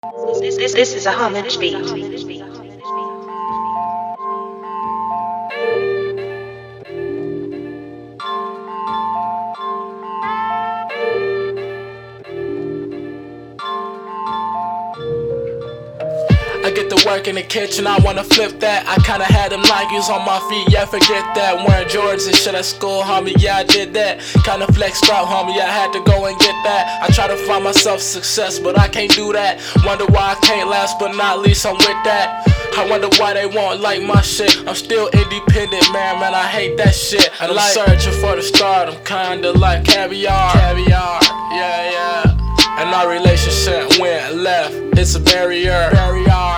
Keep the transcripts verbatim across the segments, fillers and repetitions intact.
This, this, this is a homage beat. I get to work in the kitchen, I wanna flip that. I kinda had them Nikes on my feet, yeah, forget that. Wearing Jordans and shit at school, homie, yeah, I did that. Kinda flexed out, homie, I had to go and get that. I try to find myself success, but I can't do that. Wonder why I can't last, but not least I'm with that. I wonder why they won't like my shit. I'm still independent, man, man, I hate that shit. And I'm like, searching for the stardom, kinda like caviar. Caviar, yeah, yeah. And our relationship went left, it's a barrier. Barrier.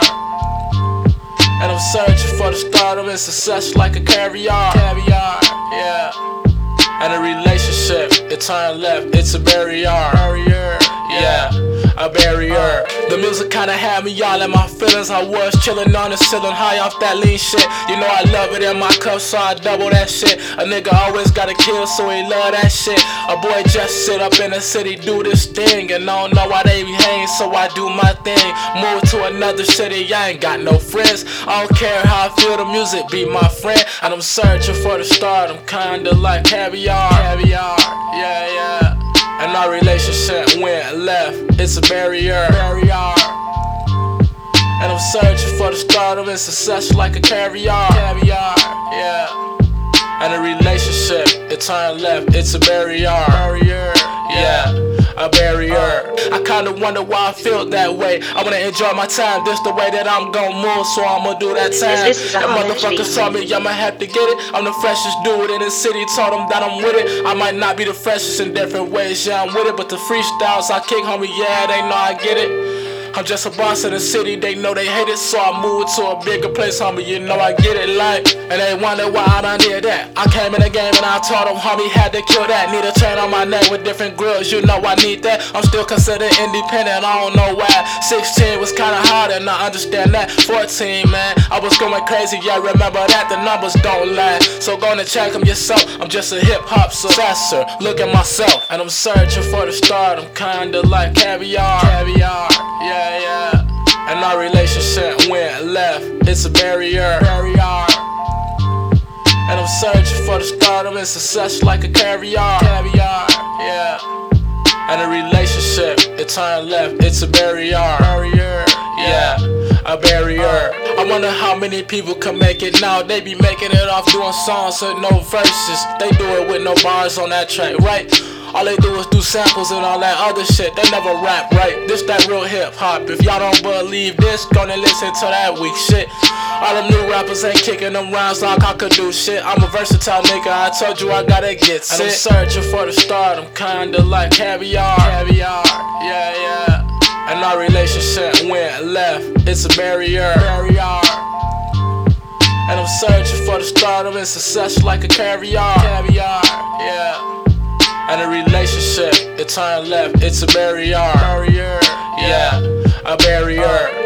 And I'm searching for the stardom and success like a caviar. Caviar, yeah. And a relationship, it turned left, it's a barrier. Barrier, yeah. A barrier. The music kinda had me all in my feelings. I was chillin' on the ceiling, high off that lean shit. You know I love it in my cup, so I double that shit. A nigga always gotta kill, so he love that shit. A boy just sit up in the city, do this thing, and I don't know why they be hanging, so I do my thing. Move to another city, I ain't got no friends. I don't care how I feel, the music be my friend. And I'm searching for the stardom, kinda like caviar. Caviar, yeah, yeah. And our relationship went left, it's a barrier. Barrier. And I'm searching for the stardom and success like a caviar. Caviar, yeah. And a relationship, it turned left, it's a barrier. Barrier, yeah. A barrier. I kinda wonder why I feel that way. I wanna enjoy my time, this the way that I'm gon' move, so I'ma do that time. That motherfucker saw me, I'ma have to get it. I'm the freshest dude in the city, told them that I'm with it. I might not be the freshest in different ways, yeah, I'm with it, but the freestyles I kick, homie, yeah, they know I get it. I'm just a boss in the city, they know they hate it, so I moved to a bigger place, homie, you know I get it like. And they wonder why I done did that. I came in the game and I told them, homie, had to kill that. Need a chain on my neck with different grills, you know I need that. I'm still considered independent, I don't know why. Sixteen was kinda hard and I understand that. Fourteen, man, I was going crazy, yeah, remember that, the numbers don't lie. So go and check them yourself, I'm just a hip-hop successor. Look at myself, and I'm searching for the stardom, kinda like caviar. Caviar, yeah. Yeah, yeah. And our relationship went left, it's a barrier. Barrier. And I'm searching for the stardom and success like a caviar. Caviar, yeah. And a relationship, it turned left, it's a barrier. Barrier, yeah. A barrier. I wonder how many people can make it now. They be making it off doing songs with no verses. They do it with no bars on that track, right? All they do is do samples and all that other shit. They never rap, right? This that real hip hop. If y'all don't believe this, gonna listen to that weak shit. All them new rappers ain't kicking them rhymes like I could do shit. I'm a versatile nigga, I told you I gotta get sick. And I'm searching for the stardom, kinda like caviar. Caviar, yeah, yeah. And our relationship went left, it's a barrier. Barrier. And I'm searching for the stardom and success like a caviar. Caviar, yeah. And a relationship, it turned left, it's a barrier. Barrier, yeah, a barrier.